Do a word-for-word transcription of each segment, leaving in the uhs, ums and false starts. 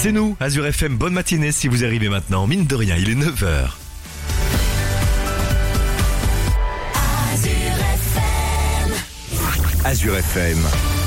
C'est nous, Azure F M, bonne matinée si vous arrivez maintenant. Mine de rien, il est neuf heures. Azure F M.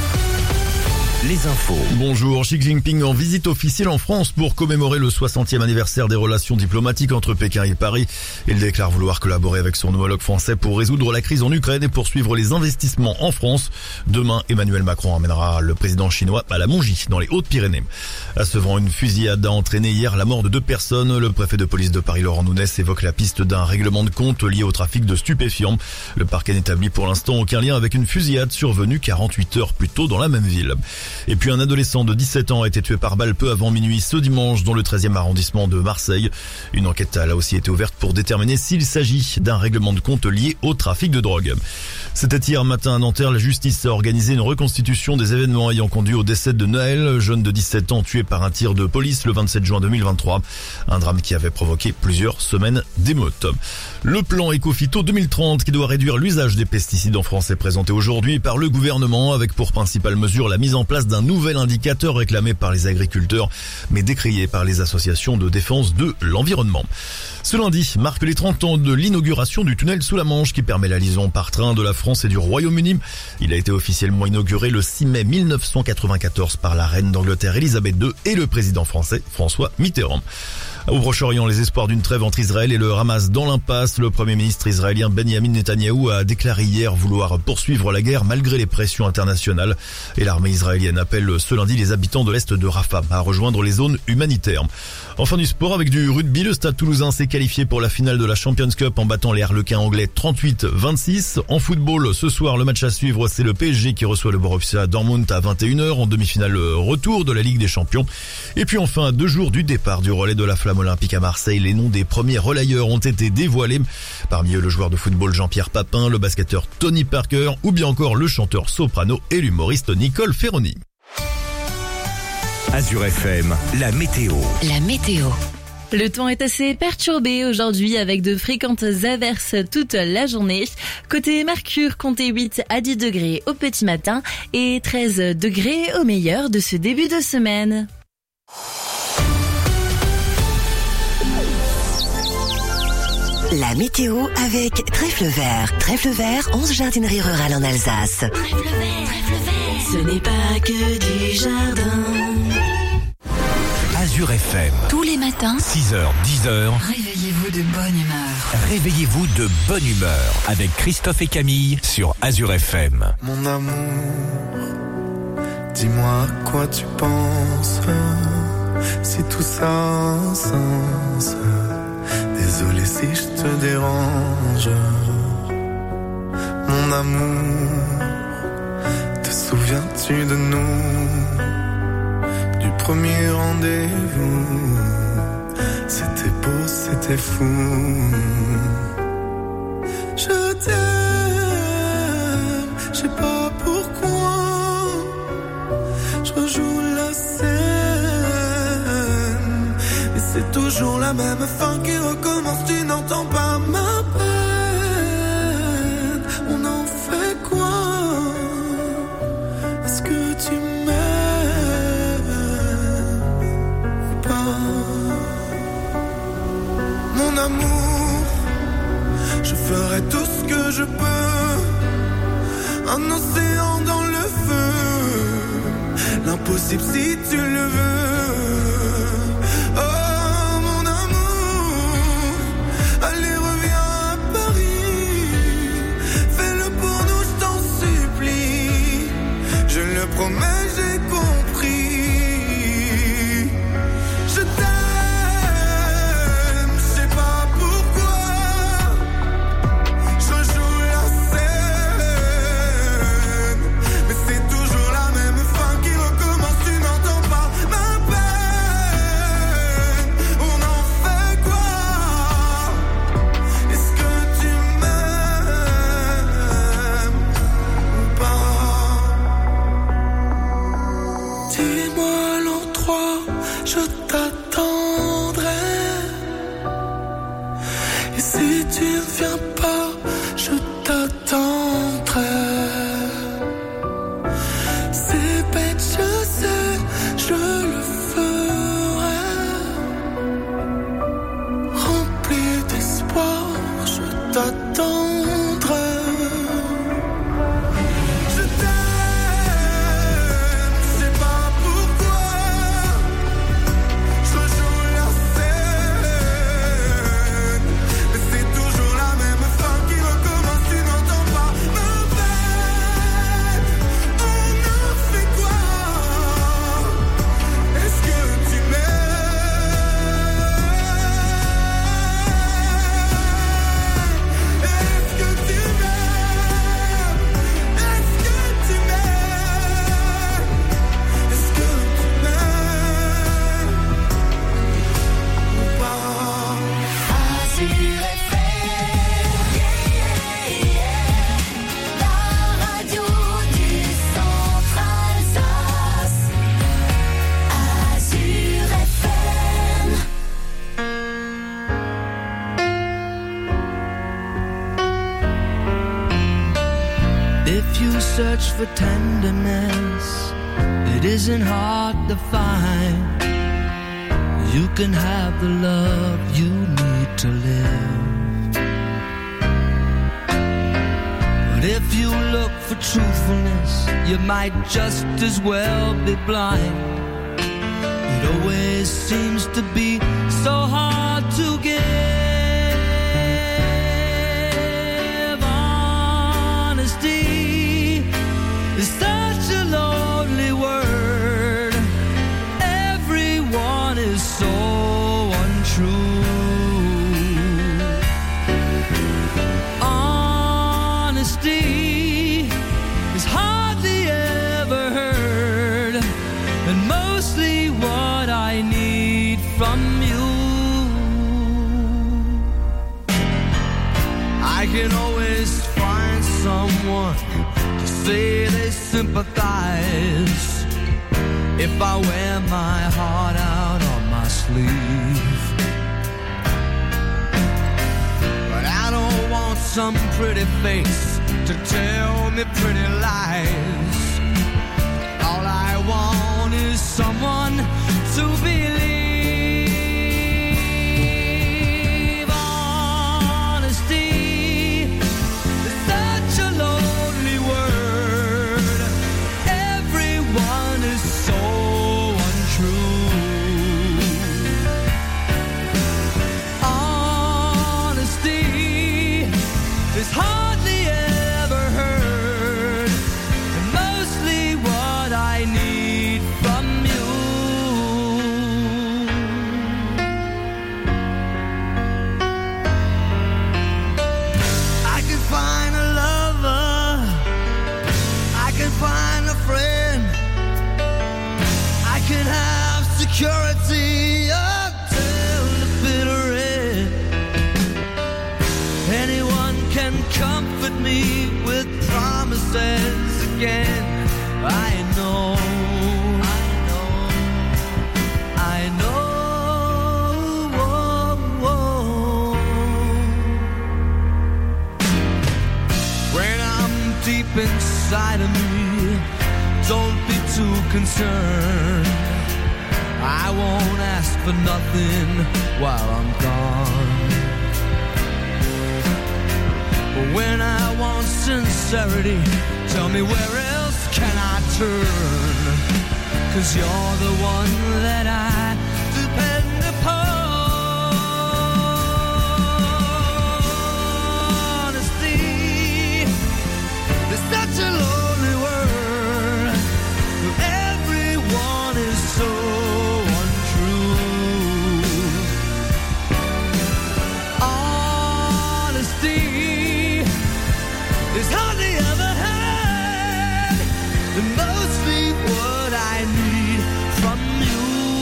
Les infos. Bonjour, Xi Jinping en visite officielle en France pour commémorer le soixantième anniversaire des relations diplomatiques entre Pékin et Paris. Il déclare vouloir collaborer avec son homologue français pour résoudre la crise en Ukraine et poursuivre les investissements en France. Demain, Emmanuel Macron emmènera le président chinois à la Mongie, dans les Hautes-Pyrénées. À Sevran, une fusillade a entraîné hier la mort de deux personnes. Le préfet de police de Paris, Laurent Nunez, évoque la piste d'un règlement de compte lié au trafic de stupéfiants. Le parquet n'établit pour l'instant aucun lien avec une fusillade survenue quarante-huit heures plus tôt dans la même ville. Et puis un adolescent de dix-sept ans a été tué par balle peu avant minuit ce dimanche dans le treizième arrondissement de Marseille. Une enquête a là aussi été ouverte pour déterminer s'il s'agit d'un règlement de compte lié au trafic de drogue. C'était hier matin à Nanterre, la justice a organisé une reconstitution des événements ayant conduit au décès de Noël, jeune de dix-sept ans tué par un tir de police le vingt-sept juin deux mille vingt-trois. Un drame qui avait provoqué plusieurs semaines d'émeutes. Le plan Ecophyto deux mille trente qui doit réduire l'usage des pesticides en France est présenté aujourd'hui par le gouvernement avec pour principale mesure la mise en place d'un nouvel indicateur réclamé par les agriculteurs mais décrié par les associations de défense de l'environnement. Ce lundi marque les trente ans de l'inauguration du tunnel sous la Manche qui permet la liaison par train de la France et du Royaume-Uni. Il a été officiellement inauguré le six mai mille neuf cent quatre-vingt-quatorze par la reine d'Angleterre Elisabeth deux et le président français François Mitterrand. Au Proche-Orient, les espoirs d'une trêve entre Israël et le Hamas dans l'impasse. Le premier ministre israélien Benjamin Netanyahou a déclaré hier vouloir poursuivre la guerre malgré les pressions internationales. Et l'armée israélienne appelle ce lundi les habitants de l'Est de Rafah à rejoindre les zones humanitaires. Enfin du sport avec du rugby, le Stade Toulousain s'est qualifié pour la finale de la Champions Cup en battant les Harlequins anglais trente-huit vingt-six. En football, ce soir, le match à suivre, c'est le P S G qui reçoit le Borussia Dortmund à vingt et une heures en demi-finale retour de la Ligue des Champions. Et puis enfin, deux jours du départ du relais de la Flamme olympique à Marseille, les noms des premiers relayeurs ont été dévoilés. Parmi eux, le joueur de football Jean-Pierre Papin, le basketteur Tony Parker ou bien encore le chanteur soprano et l'humoriste Nicole Ferroni. Azure F M, la météo. La météo. Le temps est assez perturbé aujourd'hui avec de fréquentes averses toute la journée. Côté Mercure, comptez huit à dix degrés au petit matin et treize degrés au meilleur de ce début de semaine. La météo avec Trèfle Vert. Trèfle Vert, onze jardineries rurales en Alsace. Trèfle vert, trèfle vert. Ce n'est pas que du jardin. Azure F M. Tous les matins, six heures, dix heures. réveillez-vous de bonne humeur. Réveillez-vous de bonne humeur avec Christophe et Camille sur Azure F M. Mon amour, dis-moi à quoi tu penses, si tout ça a un sens. Désolé si je te dérange. Mon amour, te souviens-tu de nous, du premier rendez-vous? C'était beau, c'était fou. Je t'aime, je sais pas pourquoi. Je rejoue la scène, et c'est toujours la même fin qui recommence. Tu n'entends pas ma peine. On en fait quoi? Est-ce que tu m'aimes ou pas? Mon amour, je ferai tout ce que je peux. Un océan dans le feu, l'impossible si tu le veux. Oh mon amour, allez reviens à Paris. Fais-le pour nous, je t'en supplie. Je le promets, j'ai compris. Je t'aime, je sais pas pourquoi. Je joue la scène, mais c'est toujours la même fin qui recommence. Tu n'entends pas ma peine. contre. Je t'aime, je sais pas pourquoi. Je joue la scène, mais c'est toujours la même fin qui recommence. Tu n'entends pas ma peine. On a fait quoi? Est-ce que tu m'aimes? Est-ce que tu m'aimes? Est-ce que tu m'aimes? Est-ce que tu m'aimes ou pas? Azur F M, yeah, yeah, yeah. La radio du centre Alsace. Azur F M. If you search for tenderness, it isn't hard to find. You can have the love you need to live. But if you look for truthfulness, you might just as well be blind. It always seems to be so hard to give. Honesty is such a lonely word. Everyone is so untrue. Honesty is hardly ever heard, and mostly what I need from you. I can always find someone to say they sympathize if I wear my heart out on my sleeve. But I don't want some pretty face to tell me pretty lies. All I want is someone to believe. Honesty is such a lonely word. Everyone is so untrue. Honesty is hardly ever heard, and mostly what I need from you. I can find a lover, I can find a friend, I can have security until the bitter end. Anyone can comfort me with promises again. I know, I know, I know. When I'm deep inside of me, don't be too concerned. I won't ask for nothing while I'm gone. But when I want sincerity, tell me where else can I turn? 'Cause you're the one that I depend upon. Honesty is such a lonely word. Everyone is so untrue. Honesty is hardly ever had, and mostly what I need from you.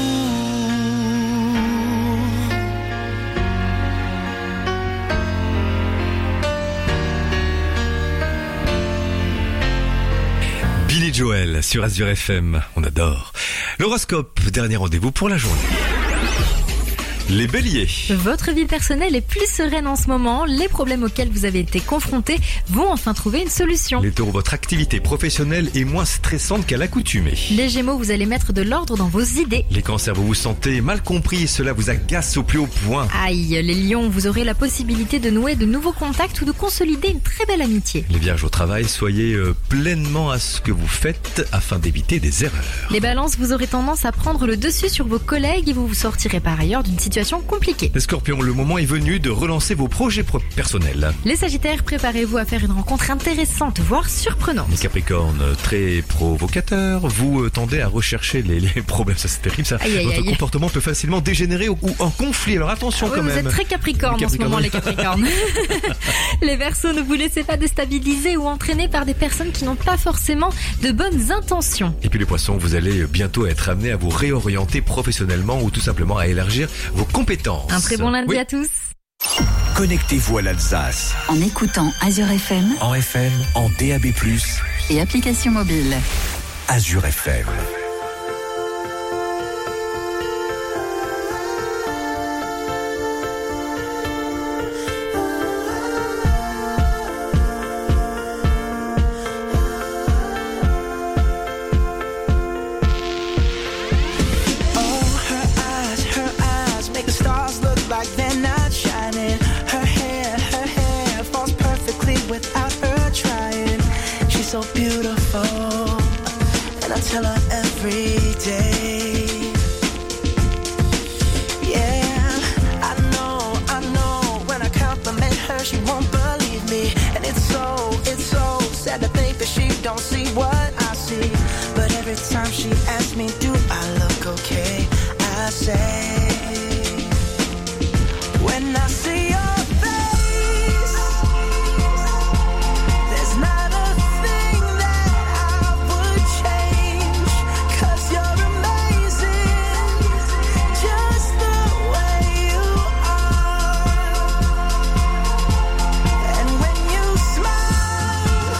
Billy Joel sur Azur F M, on adore. L'horoscope, dernier rendez-vous pour la journée. Les béliers. Votre vie personnelle est plus sereine en ce moment. Les problèmes auxquels vous avez été confrontés vont enfin trouver une solution. Les taureaux, votre activité professionnelle est moins stressante qu'à l'accoutumée. Les gémeaux, vous allez mettre de l'ordre dans vos idées. Les cancers, vous vous sentez mal compris et cela vous agace au plus haut point. Aïe, les lions, vous aurez la possibilité de nouer de nouveaux contacts ou de consolider une très belle amitié. Les vierges, au travail, soyez euh, pleinement à ce que vous faites afin d'éviter des erreurs. Les balances, vous aurez tendance à prendre le dessus sur vos collègues et vous vous sortirez par ailleurs d'une situation compliquée. Les scorpions, le moment est venu de relancer vos projets pro- personnels. Les sagittaires, préparez-vous à faire une rencontre intéressante, voire surprenante. Les capricornes, très provocateurs, vous euh, tendez à rechercher les, les problèmes, ça c'est terrible ça. Aïe, aïe, Votre aïe. comportement peut facilement dégénérer ou, ou en conflit, alors attention Oui, quand vous même. êtes très capricorne Les en ce moment, les Capricornes. capricornes. Les verseaux, ne vous laissez pas déstabiliser ou entraîner par des personnes qui n'ont pas forcément de bonnes intentions. Et puis les poissons, vous allez bientôt être amenés à vous réorienter professionnellement ou tout simplement à élargir vos compétences. Un très bon lundi Oui. à tous. Connectez-vous à l'Alsace. En écoutant Azure F M En F M, en D A B plus, et application mobile. Azure F M. Oh, her eyes, her eyes make the stars look like they're not shining. Her hair, her hair falls perfectly without her trying. She's so beautiful, and I tell her every day. Yeah, I know, I know. When I compliment her, she won't believe me, and it's so, it's so sad to think that she don't see what I see. But every time she asks me, do I look okay? I say, when I see your face, there's not a thing that I would change. 'Cause you're amazing, just the way you are. And when you smile,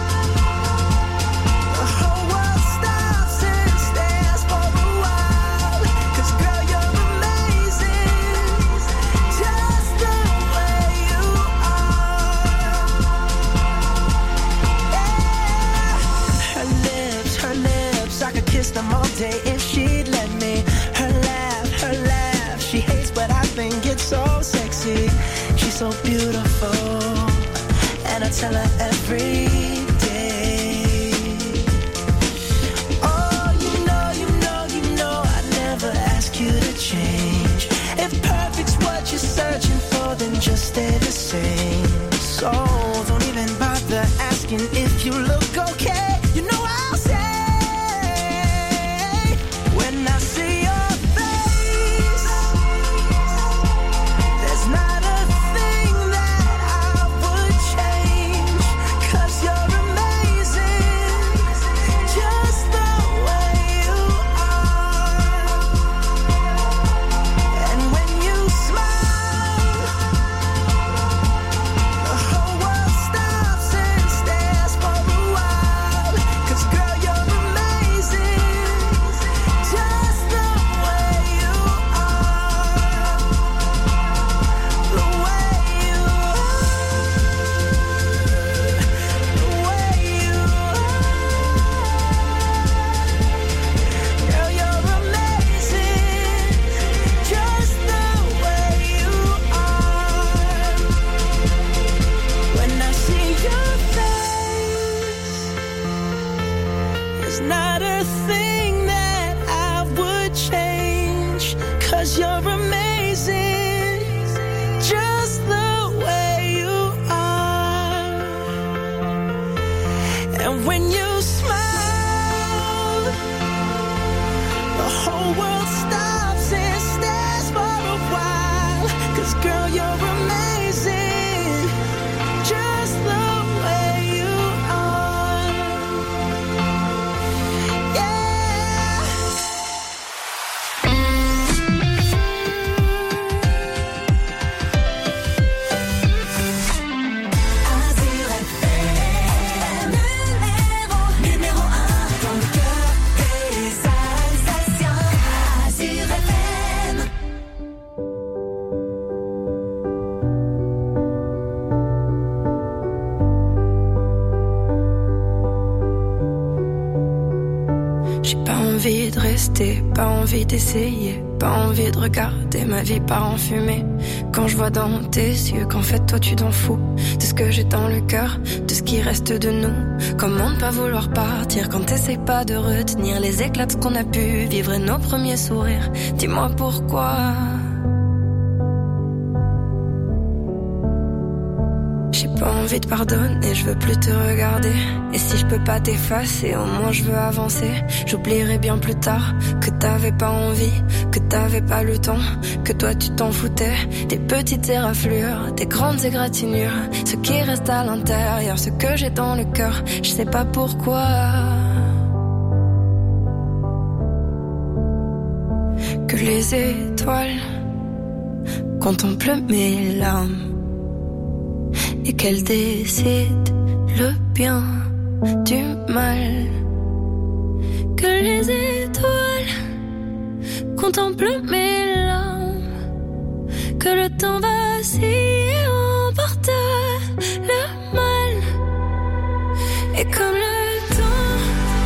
the whole world stops and stares for a while. 'Cause girl, you're amazing, just the way you are. Yeah. Her lips, her lips, I could kiss them all day if she'd let me. Her laugh, her laugh, she hates but I think it's so sexy. She's so beautiful, and I tell her every day. Oh, you know, you know, you know, I never ask you to change. If perfect's what you're searching for, then just stay the same. So don't even bother asking if you look okay. You know I'll say, when I see your face, there's not a thing that I would change. 'Cause you're amazing, just the way you are. And when you smile, the whole world stops and stares for a while. 'Cause girl, you're amazing, just the way you are. The way you are. The way you are. Girl, you're amazing, just the way you are. When I see your face, there's not a thing that I would change. 'Cause you're amazing, just the way you are. And when you smile, the whole world stops and stares for a while. 'Cause girl, you're amazing, just the way you are. Yeah. Azure F M, numéro envie de rester, pas envie d'essayer, pas envie de regarder ma vie part en fumée. Quand je vois dans tes yeux qu'en fait toi tu t'en fous de ce que j'ai dans le cœur, de ce qui reste de nous. Comment ne pas vouloir partir quand t'essayes pas de retenir les éclats de ce qu'on a pu vivre et nos premiers sourires. Dis-moi pourquoi. J'ai pas envie de pardonner, je veux plus te regarder. Et si je peux pas t'effacer, au moins je veux avancer. J'oublierai bien plus tard que t'avais pas envie, que t'avais pas le temps, que toi tu t'en foutais. Des petites éraflures, des grandes égratignures, ce qui reste à l'intérieur, ce que j'ai dans le cœur, je sais pas pourquoi. Que les étoiles contemplent mes larmes et qu'elle décide le bien du mal. Que les étoiles contemplent mes larmes, que le temps vacille et emporte le mal. Et comme le temps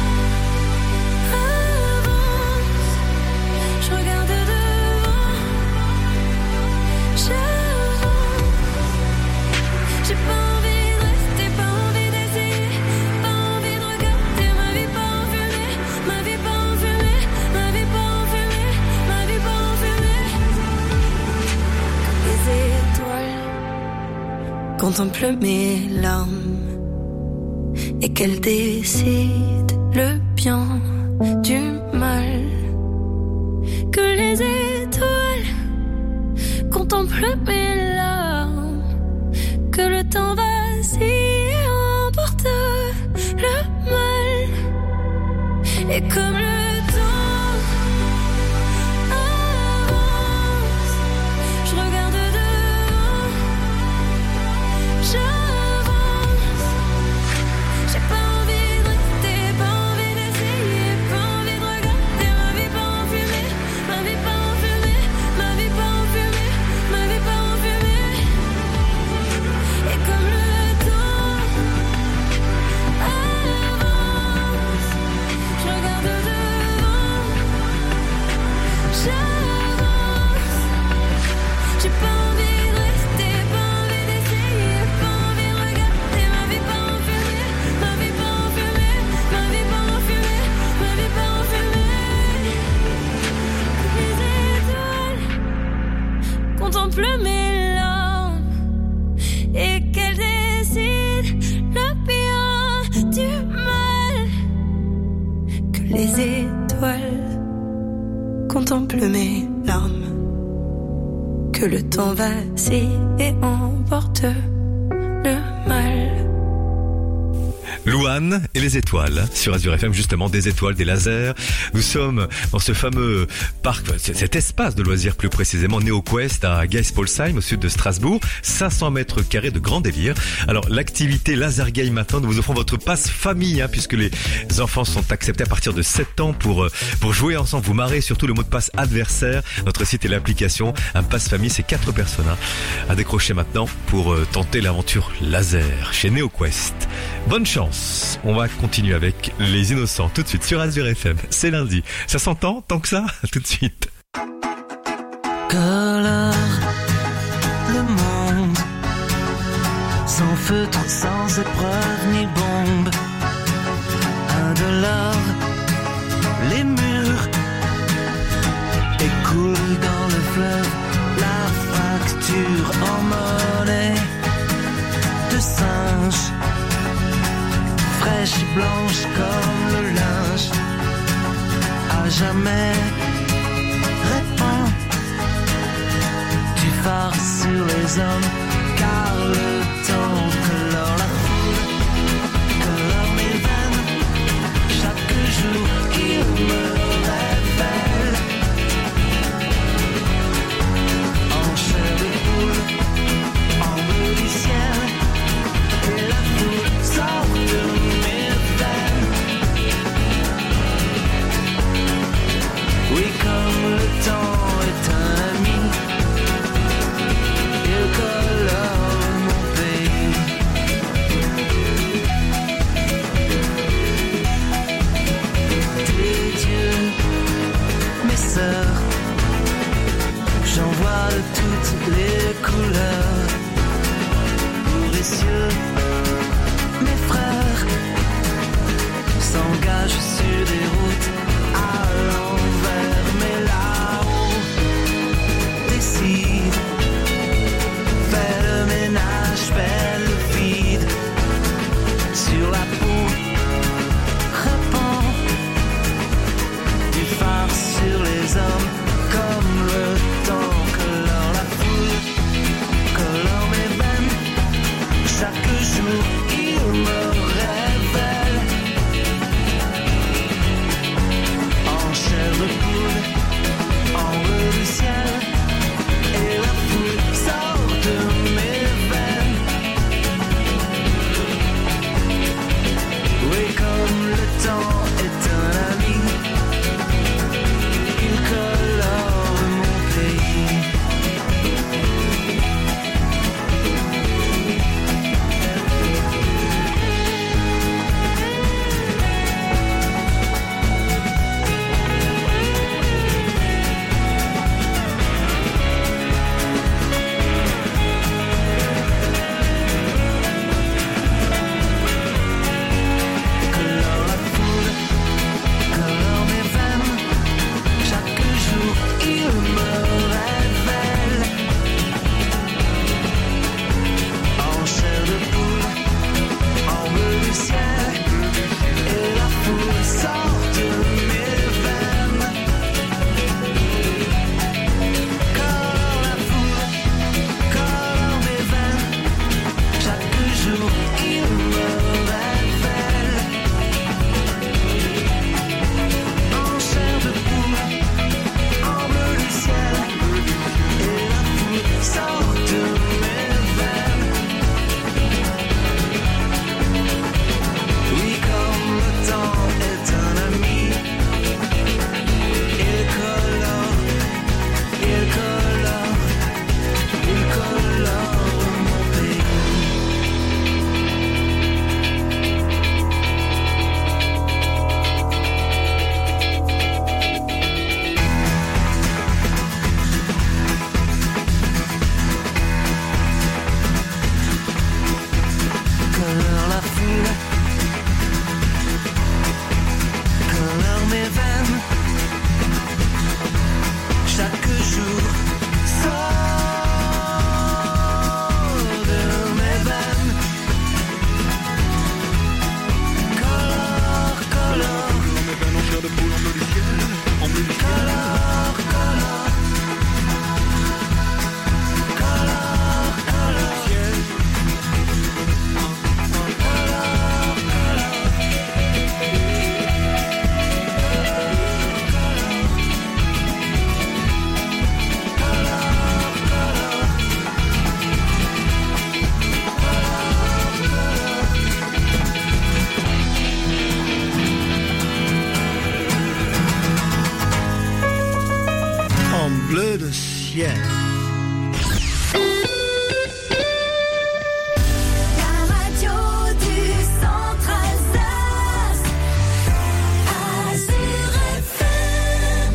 avance, je regarde devant, j'avance. J'ai pas envie de rester, pas envie d'essayer, pas envie de regarder ma vie pas en fumée, ma vie pas en fumée, ma vie pas en fumée, ma vie pas en fumée. Les étoiles contemplent mes larmes et qu'elles décident le bien du mal. Que les étoiles contemplent mes larmes, que le temps vacille et emporte le mal. Et comme le temps avance, je regarde devant, j'avance. J'ai pas envie de rester, pas envie d'essayer, pas envie de regarder ma vie pas en fumée, ma vie pas en fumée, ma vie pas en fumée, ma vie pas en fumée. Et comme le temps avance, je regarde devant, j'avance. J'ai pas envie de rester, pas envie d'essayer, pas envie de regarder ma vie pas en fumée, ma vie pas en fumée, ma vie pas en fumée, ma vie pas en fumée. Les étoiles contemplent mes larmes et qu'elles décident le bien du mal. Que les étoiles contemplent mes larmes, que le temps vacille et emporte le mal. Louane et les étoiles sur Azure F M, justement des étoiles, des lasers. Nous sommes dans ce fameux parc, cet espace de loisirs plus précisément, NeoQuest à Geispolsheim au sud de Strasbourg, cinq cents mètres carrés de grand délire. Alors l'activité Laser Game maintenant, nous vous offrons votre passe famille, hein, puisque les enfants sont acceptés à partir de sept ans pour pour jouer ensemble, vous marrer, surtout le mot de passe adversaire. Notre site et l'application, un passe famille, c'est quatre personnes hein, à décrocher maintenant pour euh, tenter l'aventure laser chez NeoQuest. Bonne chance. On va continuer avec les innocents tout de suite sur Azure F M. C'est lundi. Ça s'entend tant que ça? Tout de suite. Colore le monde, sans feutre, sans épreuve ni bombe. Indolore, les murs écoulent dans le fleuve la facture en monnaie de singe, fraîche et blanche comme le linge. À jamais répands du phare sur les hommes, car le temps colore la foule, colore mes veines, chaque jour il me révèle en chair de poule, en bleu du ciel, et la foule sort de mes veines. Oui, comme le temps est un ami, il colore mon des routes à l'envers, mais là-haut, décide, fais le ménage, fais le vide sur la peau, répand du phare sur les hommes comme le temps colore la foule, colore mes veines. Chaque jour il me révèle en chair de poule, en bleu du ciel, et la foule sort de mes veines. Oui, comme le temps est un ami, il colore mon pays. Colore la foule, colore mes veines. Chaque jour il me révèle en chair de poule, en bleu du ciel, et la foule sort de mes veines. Colore la foule, colore mes veines. Chaque jour il me révèle en chair de poule, en bleu du ciel, et la foule sort de mes veines. Oui, comme le temps est un ami, il colore, il colore, il colore mon pays. Colore la foule, colore mes veines. Chaque jour sort de mes veines. Colore, colore, colore mes veines en chair de poule, en bleu du ciel, en bleu du ciel. Colore, colore, colore, colore ciel. En bleu de ciel. La radio du centre Alsace, Azur F M.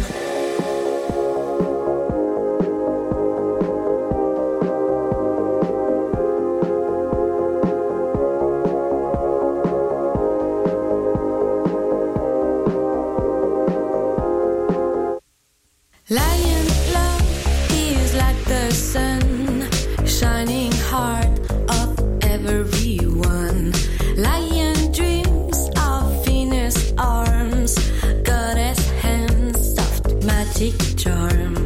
Lion love is like the sun, shining heart of everyone. Lion dreams of Venus arms, goddess hands, soft magic charm.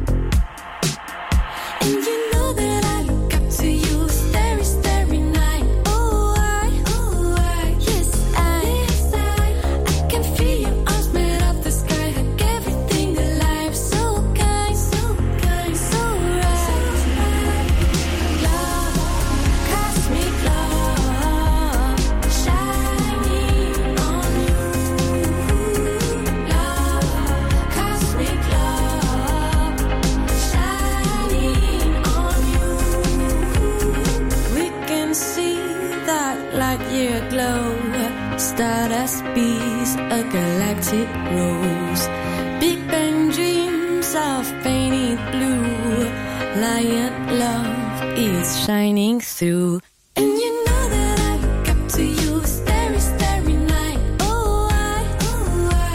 And you know that I look up to you, starry, starry night. Oh, I, oh, I, yes, I, yes, I, I can feel your arms made of the sky, hug everything alive. So kind, so kind, so right. Love, cosmic love, shining on you. Love, cosmic love, shining on you. We can see that light year glow, stardust bees, a galactic rose. Big Bang dreams of painted blue. Lion love is shining through. And you know that I look up to you, starry, starry night. Oh, I, oh, I,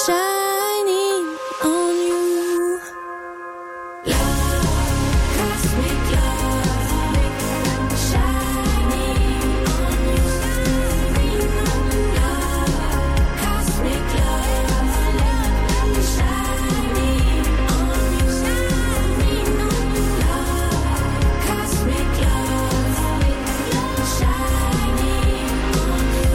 shining on you. Love, cosmic love, shining on you. Love, cosmic love, shining on you. Love, cosmic love, shining on you.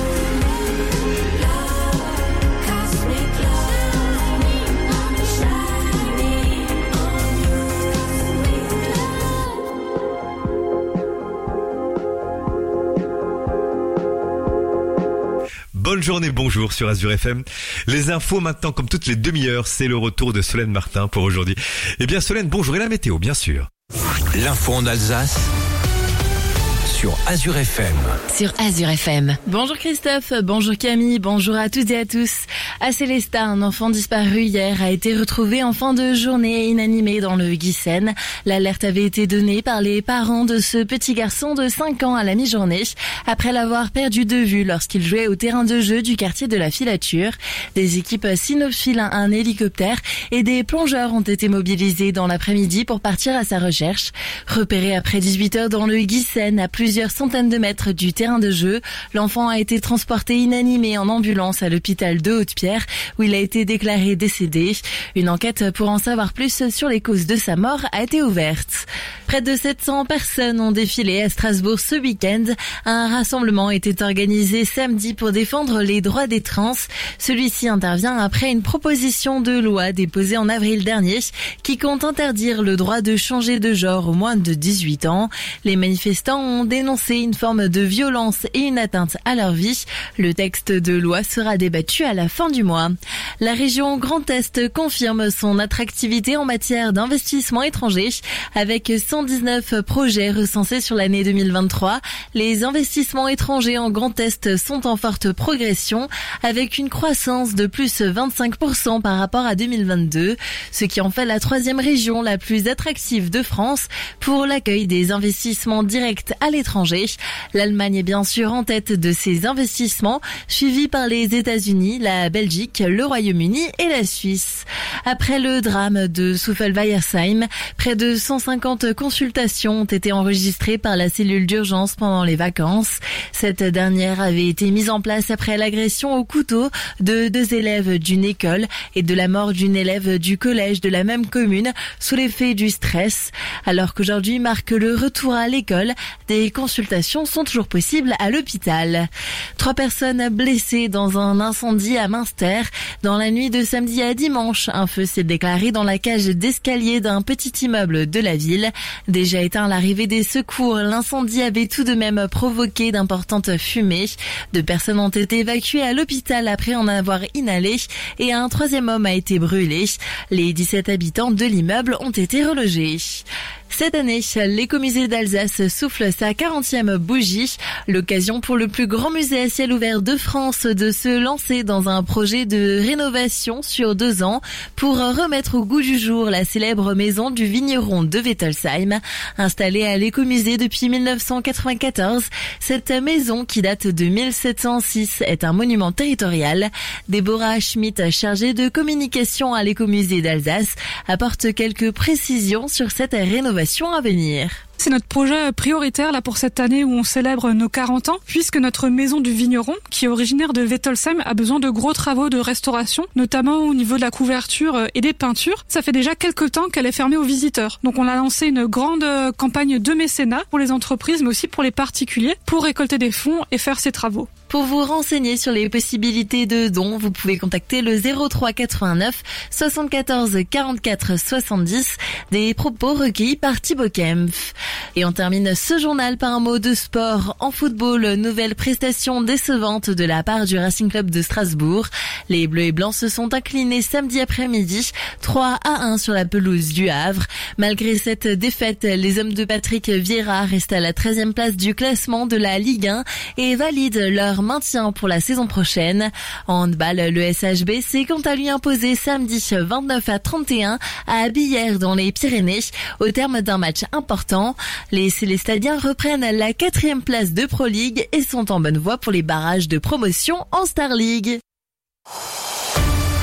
Bonne journée, bonjour sur Azure F M. Les infos maintenant, comme toutes les demi-heures, c'est le retour de Solène Martin pour aujourd'hui. Eh bien Solène, bonjour, et la météo bien sûr. L'info en Alsace sur Azure F M. Sur Azure F M. Bonjour Christophe, bonjour Camille, bonjour à toutes et à tous. À Célestat, un enfant disparu hier a été retrouvé en fin de journée inanimé dans le Guissen. L'alerte avait été donnée par les parents de ce petit garçon de cinq ans à la mi-journée, après l'avoir perdu de vue lorsqu'il jouait au terrain de jeu du quartier de la Filature. Des équipes cynophiles, un hélicoptère et des plongeurs ont été mobilisés dans l'après-midi pour partir à sa recherche. Repéré après dix-huit heures dans le Guissen, à plus plusieurs centaines de mètres du terrain de jeu, l'enfant a été transporté inanimé en ambulance à l'hôpital de Haute-Pierre où il a été déclaré décédé. Une enquête pour en savoir plus sur les causes de sa mort a été ouverte. Près de sept cents personnes ont défilé à Strasbourg ce week-end. Un rassemblement était organisé samedi pour défendre les droits des trans. Celui-ci intervient après une proposition de loi déposée en avril dernier qui compte interdire le droit de changer de genre aux moins de dix-huit ans. Les manifestants ont dénoncé une forme de violence et une atteinte à leur vie. Le texte de loi sera débattu à la fin du mois. La région Grand Est confirme son attractivité en matière d'investissement étranger avec cent dix-neuf projets recensés sur l'année deux mille vingt-trois. Les investissements étrangers en Grand Est sont en forte progression avec une croissance de plus vingt-cinq pour cent par rapport à deux mille vingt-deux, ce qui en fait la troisième région la plus attractive de France pour l'accueil des investissements directs à l'étranger. L'Allemagne est bien sûr en tête de ces investissements, suivie par les États-Unis, la Belgique, le Royaume-Uni et la Suisse. Après le drame de Souffelweiersheim, près de cent cinquante consultations ont été enregistrées par la cellule d'urgence pendant les vacances. Cette dernière avait été mise en place après l'agression au couteau de deux élèves d'une école et de la mort d'une élève du collège de la même commune sous l'effet du stress. Alors qu'aujourd'hui marque le retour à l'école, des consultations sont toujours possibles à l'hôpital. Trois personnes blessées dans un incendie à Münster. Dans la nuit de samedi à dimanche, un feu s'est déclaré dans la cage d'escalier d'un petit immeuble de la ville. Déjà éteint à l'arrivée des secours, l'incendie avait tout de même provoqué d'importantes fumées. Deux personnes ont été évacuées à l'hôpital après en avoir inhalé et un troisième homme a été brûlé. Les dix-sept habitants de l'immeuble ont été relogés. Cette année, l'écomusée d'Alsace souffle sa quarantième bougie, l'occasion pour le plus grand musée à ciel ouvert de France de se lancer dans un projet de rénovation sur deux ans pour remettre au goût du jour la célèbre maison du vigneron de Wettolsheim. Installée à l'écomusée depuis mille neuf cent quatre-vingt-quatorze, cette maison qui date de mille sept cent six est un monument territorial. Déborah Schmidt, chargée de communication à l'écomusée d'Alsace, apporte quelques précisions sur cette rénovation à venir. C'est notre projet prioritaire là pour cette année où on célèbre nos quarante ans, puisque notre maison du vigneron, qui est originaire de Wettolsheim, a besoin de gros travaux de restauration, notamment au niveau de la couverture et des peintures. Ça fait déjà quelques temps qu'elle est fermée aux visiteurs. Donc on a lancé une grande campagne de mécénat pour les entreprises, mais aussi pour les particuliers, pour récolter des fonds et faire ces travaux. Pour vous renseigner sur les possibilités de dons, vous pouvez contacter le zéro trois quatre-vingt-neuf soixante-quatorze quarante-quatre soixante-dix, des propos recueillis par Thibaut Kempf. Et on termine ce journal par un mot de sport. En football, nouvelle prestation décevante de la part du Racing Club de Strasbourg. Les Bleus et Blancs se sont inclinés samedi après-midi, trois à un sur la pelouse du Havre. Malgré cette défaite, les hommes de Patrick Vieira restent à la treizième place du classement de la Ligue un et valident leur maintien pour la saison prochaine. En handball, le S H B s'est quant à lui imposé samedi vingt-neuf à trente et un à Billère dans les Pyrénées au terme d'un match important. Les Célestadiens reprennent la quatrième place de Pro League et sont en bonne voie pour les barrages de promotion en Star League.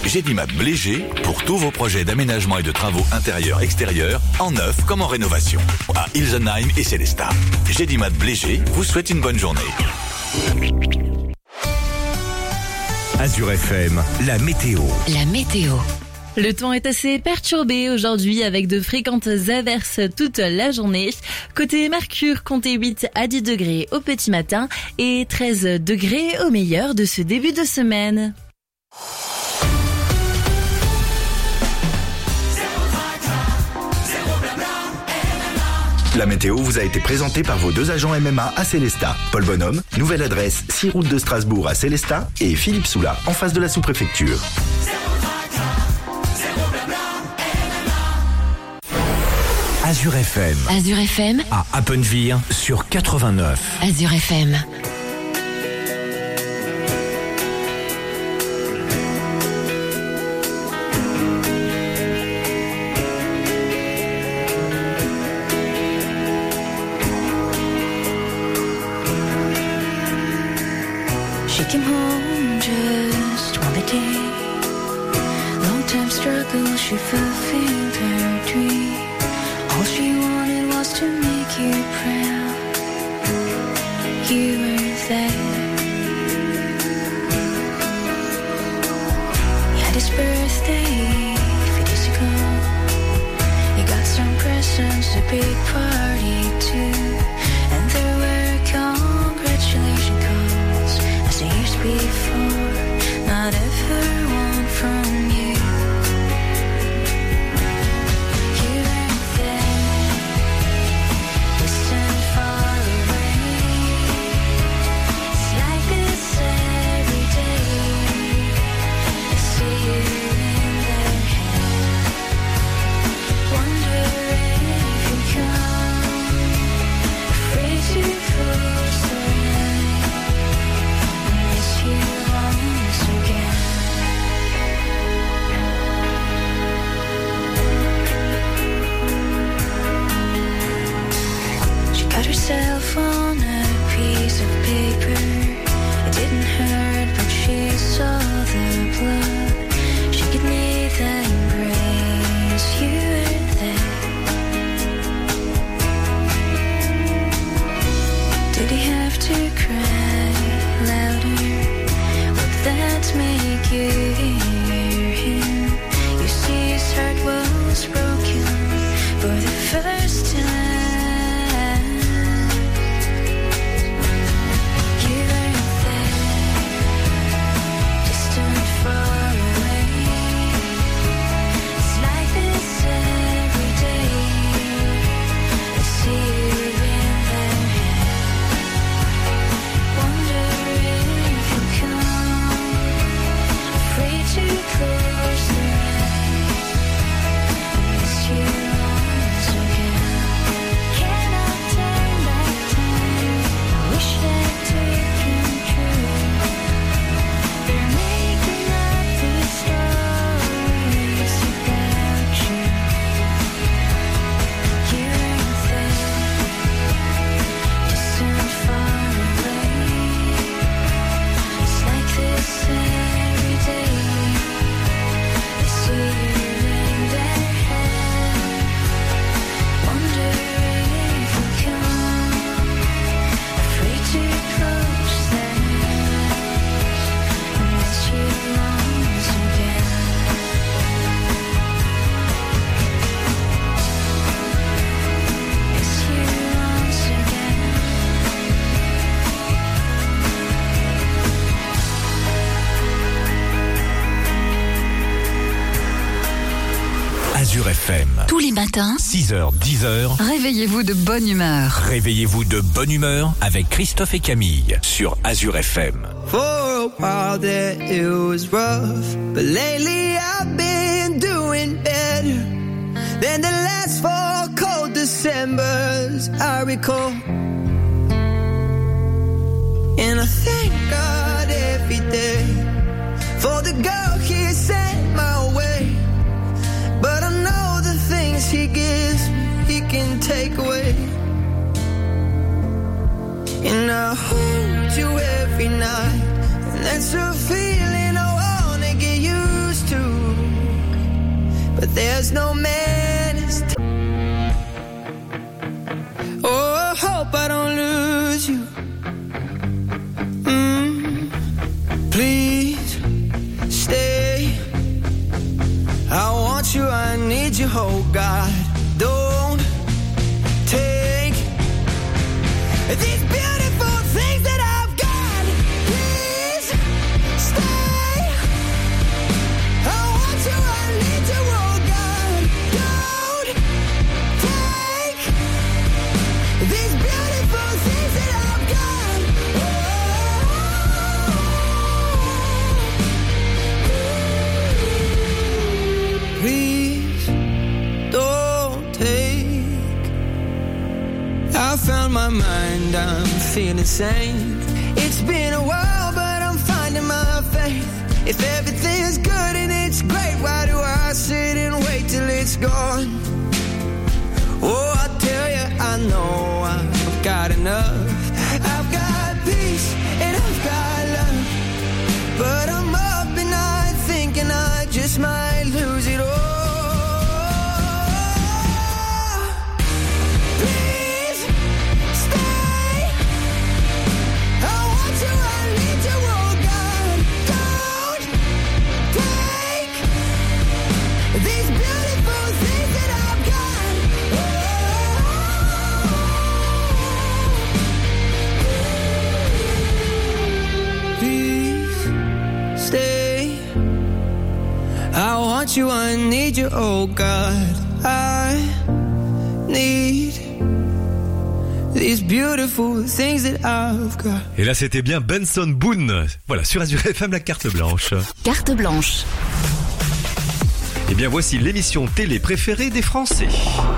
Gédimat Blégé pour tous vos projets d'aménagement et de travaux intérieurs, extérieurs, en neuf comme en rénovation. À Ilsenheim et Célestat. Gédimat Blégé vous souhaite une bonne journée. Azure F M, la météo. La météo. Le temps est assez perturbé aujourd'hui avec de fréquentes averses toute la journée. Côté Mercure, comptez huit à dix degrés au petit matin et treize degrés au meilleur de ce début de semaine. La météo vous a été présentée par vos deux agents M M A à Célestat. Paul Bonhomme, nouvelle adresse six route de Strasbourg à Célestat et Philippe Soula en face de la sous-préfecture. Azure F M. Azure F M. À Appenweier sur quatre-vingt-neuf. Azure F M. She came home just one day. Long time struggle, she fulfilled her dream. All she wanted was to make you proud. You were there. You had his birthday a few days ago. You got some presents, a big party too. And there were congratulation calls as the years before. Not ever one from you. Herself on a piece of paper. It didn't hurt, but she saw the blood. She could need that embrace. You were there. Did he have to cry louder? Would that make you hear him? You see, his heart was broken for the first time. Azure F M. Tous les matins, six heures, dix heures. réveillez-vous de bonne humeur. Réveillez-vous de bonne humeur avec Christophe et Camille sur Azure F M. For a while there it was rough, but lately I've been doing better than the last four cold Decembers I recall. And I thank God every day for the girl he sent my way. But I know the things he gives me, he can take away. And I hold you every night, and that's a feeling I wanna get used to. Please stay. I want you, I need you, oh God. Don't take these beautiful things that I've got. Please stay. I want you, I need you, oh God. Don't take these beautiful things that I've got. Oh. Please don't take. I found my mind, I'm feeling sane. It's been a while, but I'm finding my faith. If everything's good and it's great, why do I sit and wait till it's gone? Oh, I tell you, I know I've got enough. I've got peace and I've got love, but I'm up at night thinking I just might lose it all. Please stay. I want you, I need you, oh God. Don't take these beautiful things that I've got. Please stay. I want you, I need you, oh God. I need these beautiful things that I've got. Et là, c'était bien Benson Boone. Voilà, sur Azure F M, la carte blanche. Carte blanche. Et bien, voici l'émission télé préférée des Français.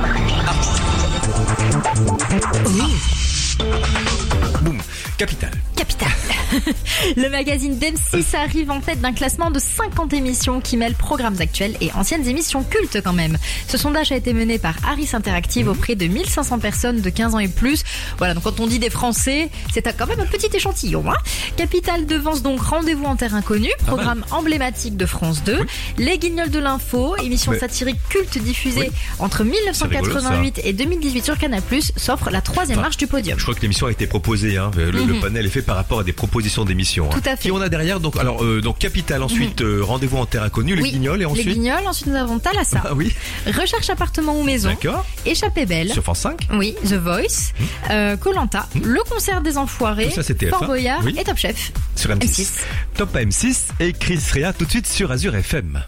Boum, Capital. Capital. Le magazine d'M six arrive en tête d'un classement de cinquante émissions qui mêlent programmes actuels et anciennes émissions cultes quand même. Ce sondage a été mené par Harris Interactive auprès de mille cinq cents personnes de quinze ans et plus. Voilà, donc quand on dit des Français, c'est quand même un petit échantillon. Hein. Capital devance donc Rendez-vous en terre inconnue, programme emblématique de France deux. Oui. Les Guignols de l'info, émission Mais... satirique culte diffusée oui. entre mille neuf cent quatre-vingt-huit rigolo, et deux mille dix-huit sur Canal plus, s'offre la troisième enfin, marche du podium. Je crois que l'émission a été proposée, hein. le, mm-hmm. le panel est fait par rapport à des propositions d'émissions. Tout hein. à fait. Qui on a derrière donc alors euh, donc Capital, ensuite mm-hmm. euh, Rendez-vous en terre inconnue, les oui. Guignols et ensuite les Guignols, ensuite nous avons Thalassa. Ah oui. Recherche appartement ou maison. D'accord. Échappée belle. Sur France cinq. Oui, The Voice, Koh-Lanta, mmh. euh, mmh. Le concert des enfoirés, Fort Boyard oui. et Top Chef. Sur M six. M six. Top à M six et Chris Rea tout de suite sur Azure F M.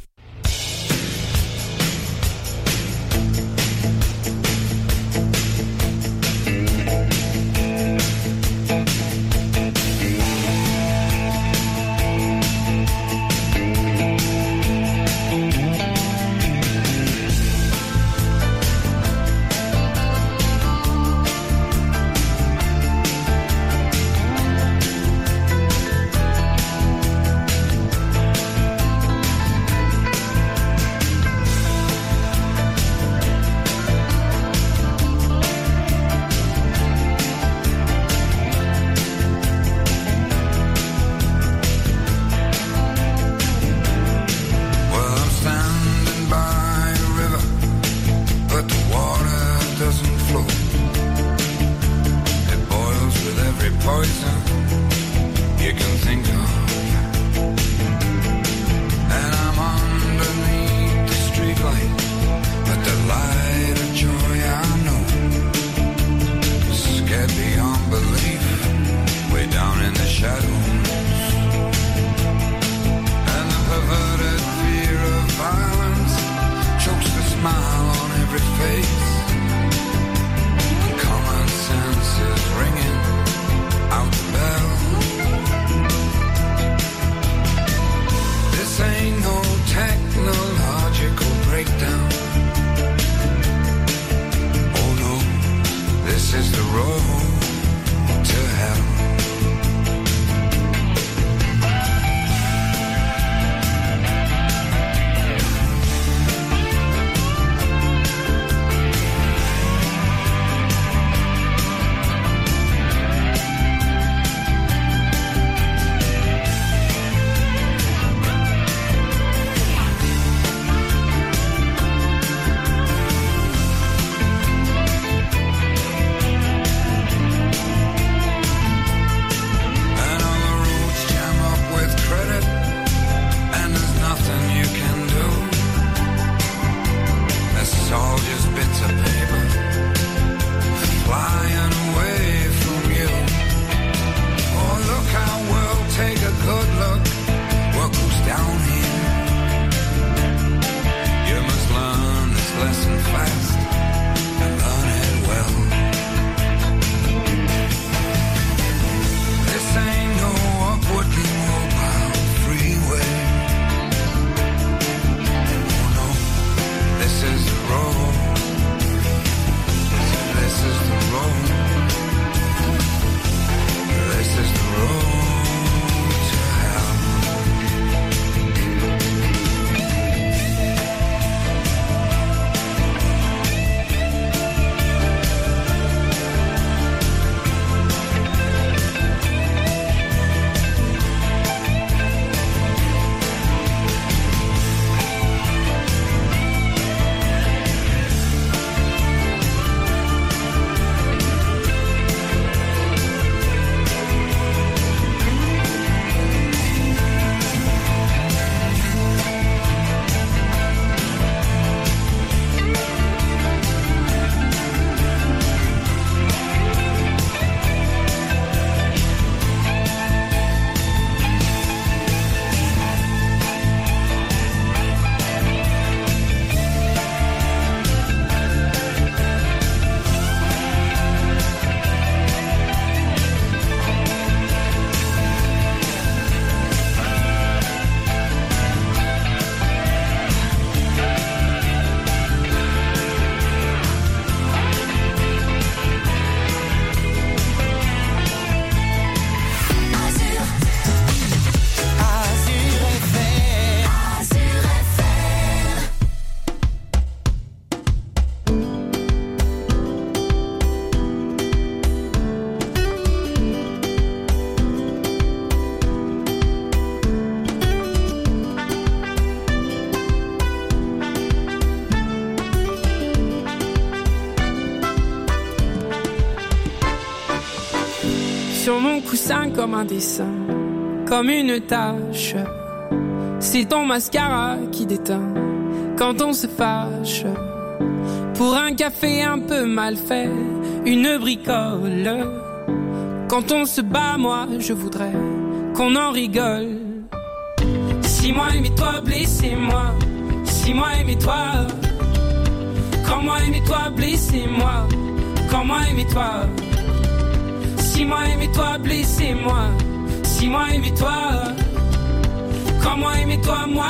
mon coussin comme un dessin, comme une tache. C'est ton mascara qui déteint quand on se fâche. Pour un café un peu mal fait, une bricole. Quand on se bat, moi je voudrais qu'on en rigole. Si moi aimais-toi, blessez-moi. Si moi aimais-toi. Quand moi aimais-toi, blessez-moi. Quand moi aimais-toi. Si moi aimais-toi, blessez-moi. Si moi aimais-toi. Quand moi aimais-toi, moi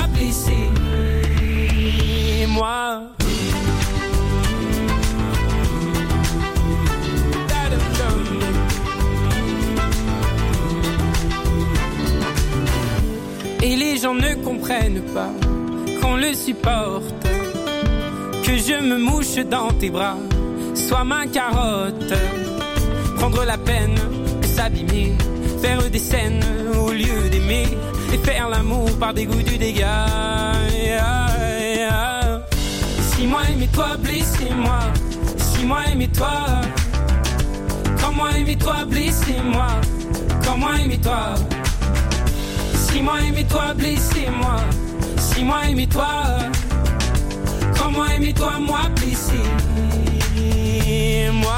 blessez-moi. Et les gens ne comprennent pas qu'on le supporte, que je me mouche dans tes bras, sois ma carotte. Prendre la peine de s'abîmer, faire des scènes au lieu d'aimer, et faire l'amour par dégoût du dégât. Si moi aimais-toi, blessez-moi. Si moi aimais-toi. Quand moi aimais-toi, blessez-moi. Quand moi aimais-toi. Si moi aimais-toi, blessez-moi. Si moi aimais-toi. Quand moi aimais-toi, moi blessez-moi.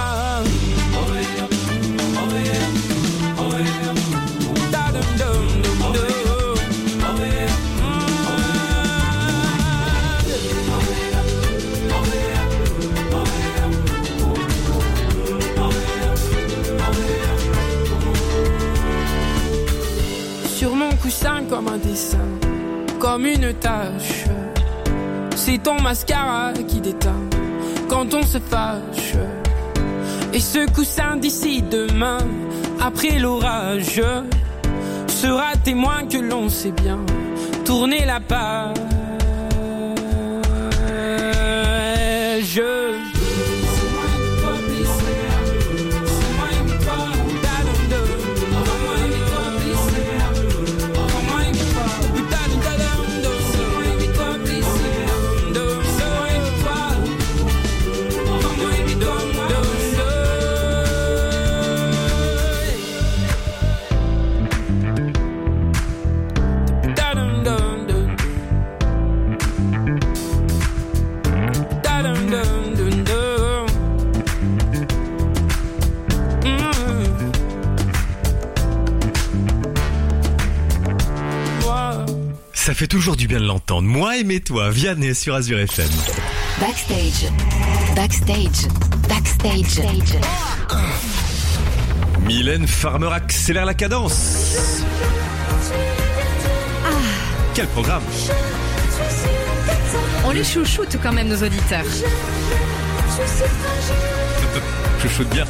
Sur mon coussin comme un dessin, comme une tache. C'est ton mascara qui déteint quand on se fâche. Et ce coussin d'ici demain, après l'orage, sera témoin que l'on sait bien tourner la page. Ça fait toujours du bien de l'entendre. Moi aimez-toi, Vianney sur Azure F M. Backstage, backstage, backstage. Mylène Farmer accélère la cadence. Ah. Quel programme. On les chouchoute quand même, nos auditeurs. Chouchoute bien.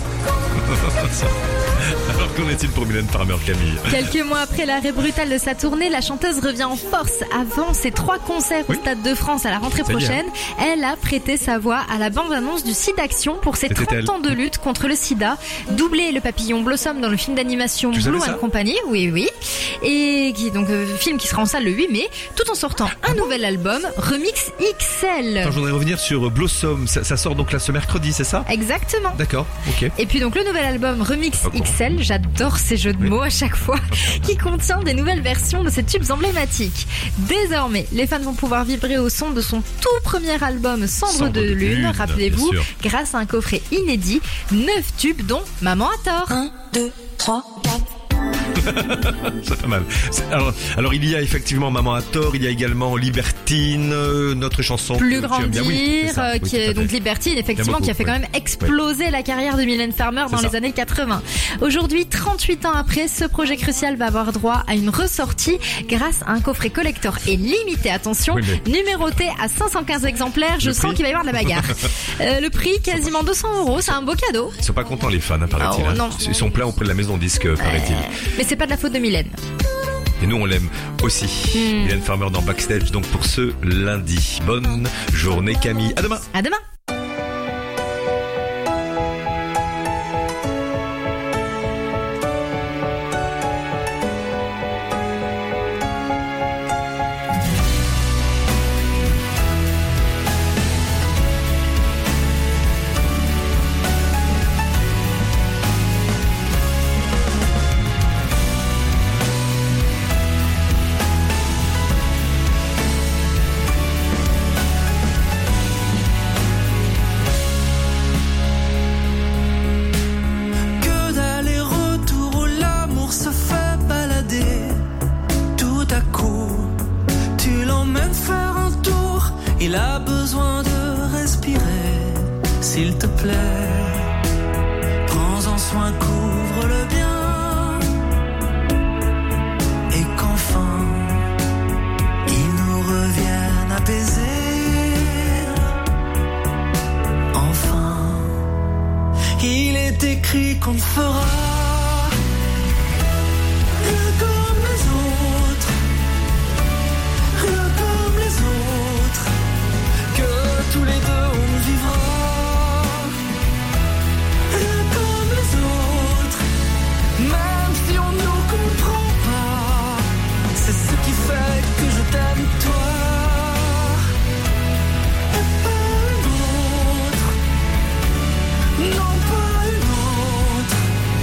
Alors qu'en est-il pour Mylène Farmer, Camille? Quelques mois après l'arrêt brutal de sa tournée, la chanteuse revient en force. Avant ses trois concerts au oui. Stade de France à la rentrée C'est prochaine, bien. Elle a prêté sa voix à la bande-annonce du SIDAction pour ses C'était trente elle. ans de lutte contre le sida. Doublé le papillon Blossom dans le film d'animation tu Blue and Company, oui oui, et qui donc euh, film qui sera en salle le huit mai, tout en sortant un nouvel album, Remix X L. Attends, je voudrais revenir sur Blossom. Ça, ça sort donc là ce mercredi, c'est ça? Exactement. D'accord, ok. Et puis donc le nouvel album Remix X L, j'adore ces jeux de oui. mots à chaque fois, qui contient des nouvelles versions de ses tubes emblématiques. Désormais, les fans vont pouvoir vibrer au son de son tout premier album Cendre, Cendre de, de Lune, lune rappelez-vous, grâce à un coffret inédit, neuf tubes dont Maman a tort. un, deux, trois, quatre. C'est pas mal. Alors, alors il y a effectivement Maman a tort, il y a également Libertine, euh, notre chanson Plus grandir, oui, euh, qui oui, est donc Libertine, effectivement, beaucoup, qui a fait ouais. quand même exploser ouais. la carrière de Mylène Farmer dans c'est les ça. années quatre-vingts. Aujourd'hui, trente-huit ans après, ce projet crucial va avoir droit à une ressortie grâce à un coffret collector et limité, attention, oui, mais... numéroté à cinq cent quinze exemplaires. Je le sens prix qu'il va y avoir de la bagarre. euh, le prix, quasiment deux cents euros, c'est un beau cadeau. Ils sont pas contents les fans, hein, paraît-il. Oh, non. Ils sont pleins auprès de la maison disque, euh, paraît-il. Mais c'est pas de la faute de Mylène. Et nous on l'aime aussi. Mmh. Mylène Farmer dans Backstage donc pour ce lundi. Bonne journée Camille. À demain. À demain. vienne faire un tour. Il a besoin de respirer, s'il te plaît. Prends-en soin, couvre-le bien. Et qu'enfin, il nous revienne apaisé. Enfin, il est écrit qu'on ne fera rien comme les autres, rien comme les autres, que tous les deux on ne vivra rien comme les autres, même si on ne nous comprend pas. C'est ce qui fait que je t'aime toi, et pas une autre, non pas une autre.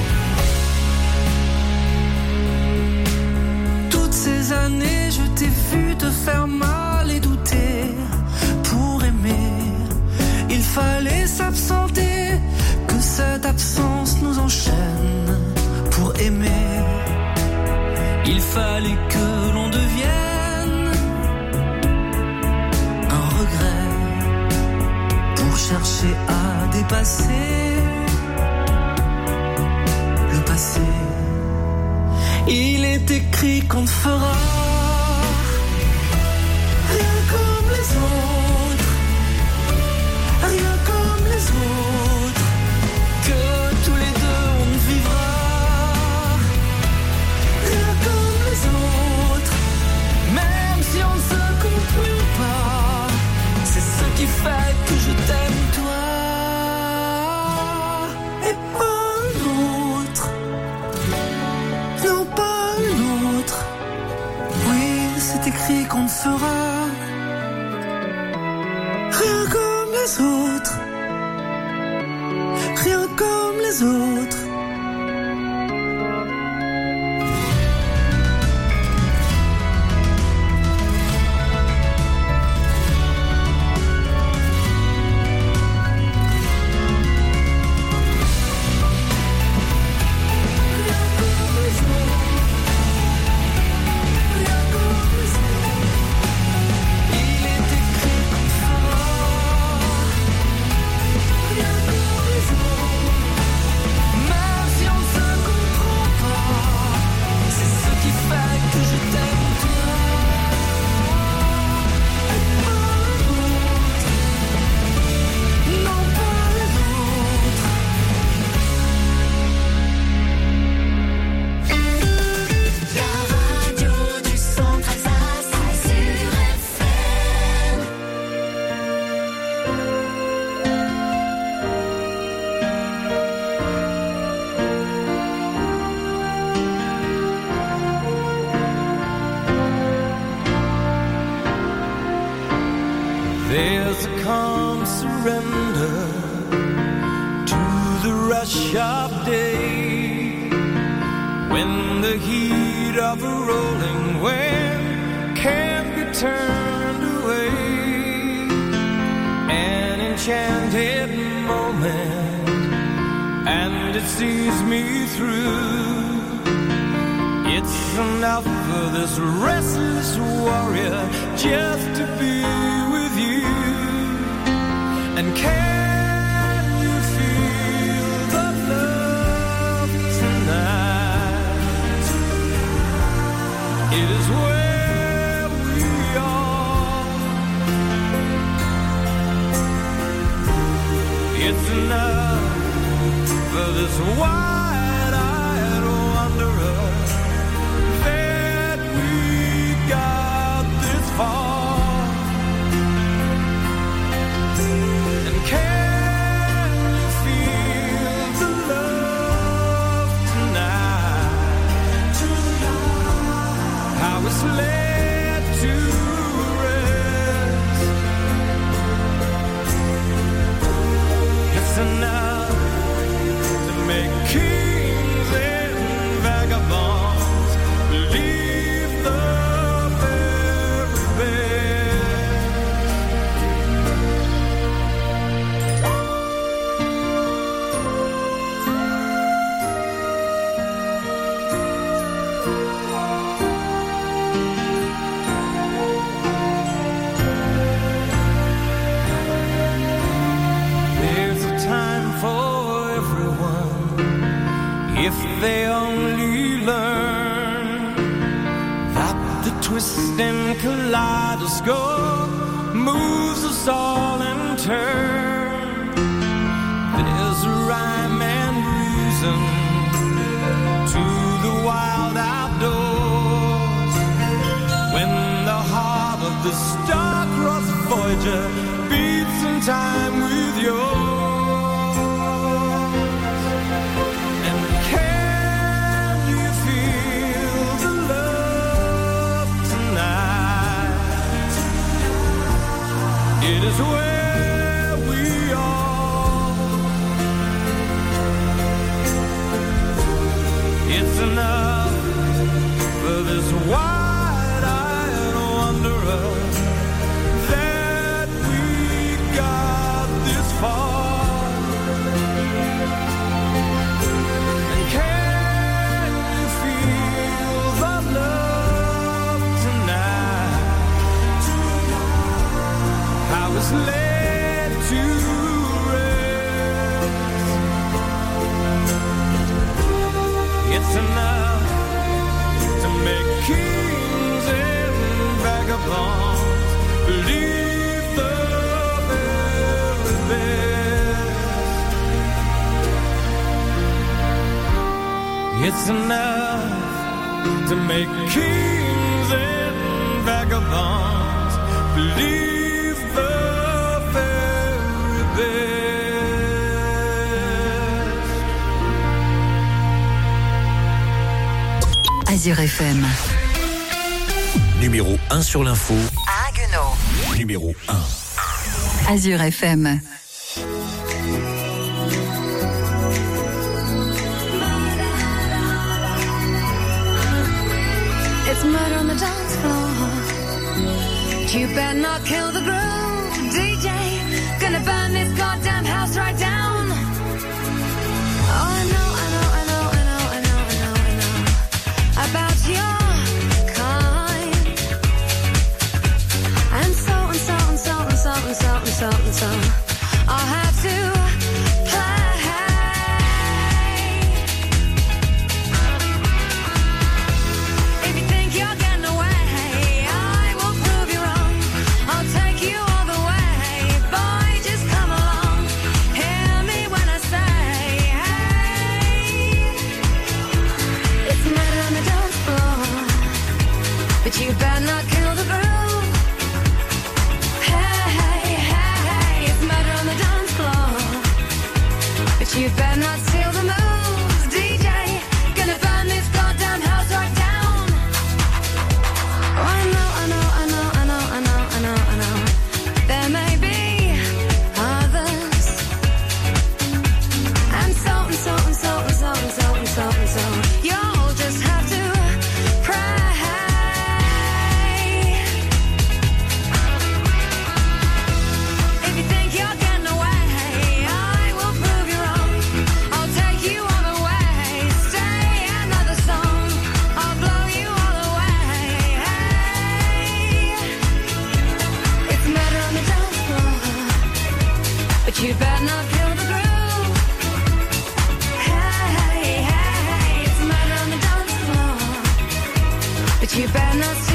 Toutes ces années je t'ai vu te faire mal et douter. Pour aimer, il fallait s'absenter, que cette absence nous enchaîne. Pour aimer, il fallait que l'on devienne un regret pour chercher à dépasser le passé. Il est écrit qu'on ne fera rien comme les autres, rien comme les autres, que tous les deux on ne vivra rien comme les autres, même si on ne se comprend pas. C'est ce qui fait que je t'aime toi, et pas un autre, non pas une autre. Oui, c'est écrit qu'on ne fera rien comme les autres, rien comme les autres. There's a calm surrender to the rush of day, when the heat of a rolling wave can't be turned away. An enchanted moment, and it sees me through. It's enough for this restless warrior just to be with you. And can you feel the love tonight? It is where we are. It's enough for this wide-eyed wanderer that we got this far. And can you feel the love tonight? How it's led to rest. It's enough to make you twisting kaleidoscope moves us all in turn. There's a rhyme and reason to the wild outdoors. When the heart of the star-crossed Voyager beats in time with yours. And can you feel the love tonight? It is where we are. It's enough for this wide-eyed wanderer that we got this far. And can you feel the love tonight? How it's led to rest. It's enough to make kings and vagabonds believe the very best. It's enough to make kings and vagabonds believe the very best. Azure F M. Numéro un sur l'info. À Haguenau. Numéro un. Azure F M. It's murder on the dance floor. But you better not kill the groove, D J. Gonna burn this goddamn house right down. Oh, I know, I know, I know, I know, I know, I know, I know about your kind. And so and so and so and so and so and so and so I'll have to play. If you think you're getting away, I will prove you wrong. I'll take you all the way. Boy, just come along. Hear me when I say, hey. It's murder on the dance floor, but you better not kill the groove. Hey, hey, hey, hey. It's murder on the dance floor, but you better not steal the moves, D J. Gonna burn this goddamn house right down. Oh, I know, I know, I know, I know, I know, I know, I know. There may be others. And so and so and so and so and so and so and so. You'll just have to pray. If you think you're getting away, I will prove you wrong. I'll take you all the way. Stay another song. I'll blow you all away. Hey. It's murder on the dance floor, but you better not kill the groove. Hey, hey, hey. It's murder on the dance floor, but you better not